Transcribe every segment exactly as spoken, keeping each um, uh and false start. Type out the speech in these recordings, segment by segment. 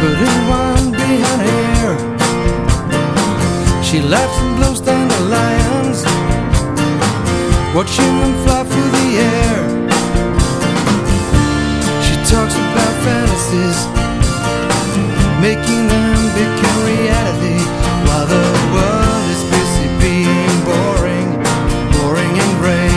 putting one behind her. She laughs and blows dandelions, watching them fly through the air. She talks about fantasies, making them become reality, while the world is busy being boring, boring and grey.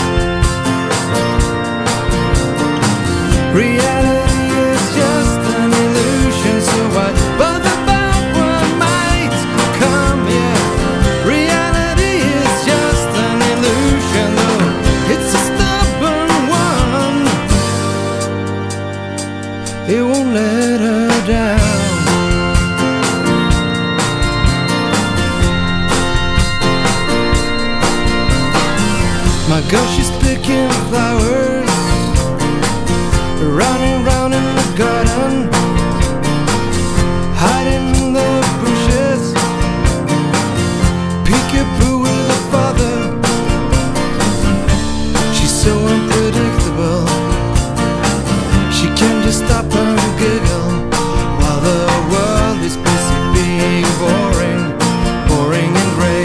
Reality is just an illusion, so I bother about what might come, yeah. Reality is just an illusion, though it's a stubborn one. It won't let her down. My girl, she's picking flowers, running round in the garden, hiding in the bushes, peekaboo with her father. She's so unpredictable, she can't just stop and giggle, while the world is busy being boring, boring and grey.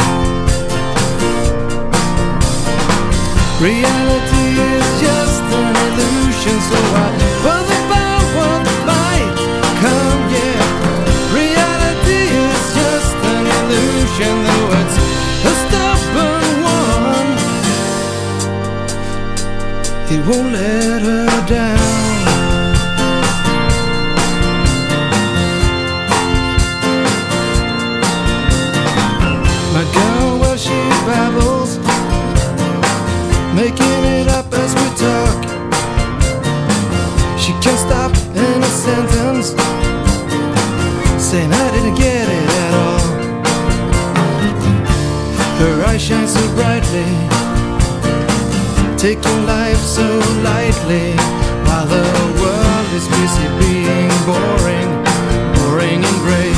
Reality is just an illusion, so I bother about what might come, yeah. Reality is just an illusion, though it's a stubborn one. It won't let her down. My girl, well, she babbles, making it up as we talk. She can't stop in a sentence, saying I didn't get it at all. Her eyes shine so brightly, taking life so lightly, while the world is busy being boring, boring and grey.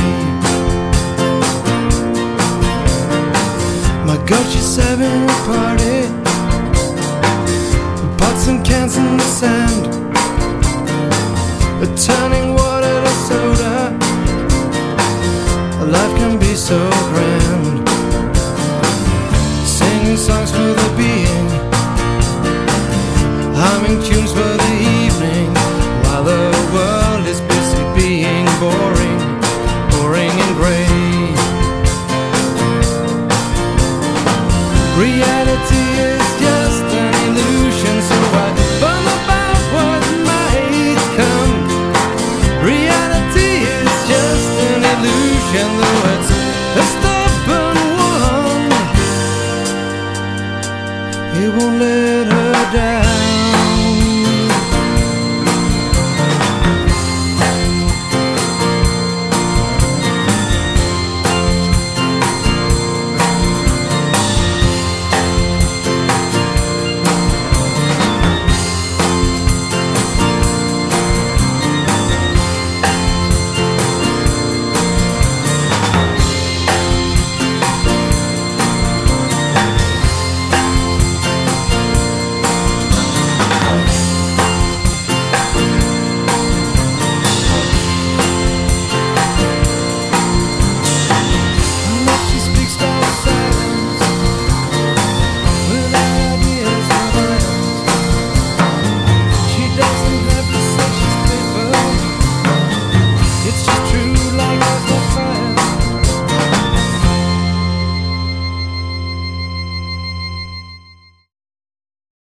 My girl, she's having a party, pots and cans in the sand, turning water to soda. Life can be so grand, singing songs for the being, humming tunes for the evening, while the world is busy being boring, boring and grey. Reality is just an illusion, so I bother about what might come. Reality is just an illusion.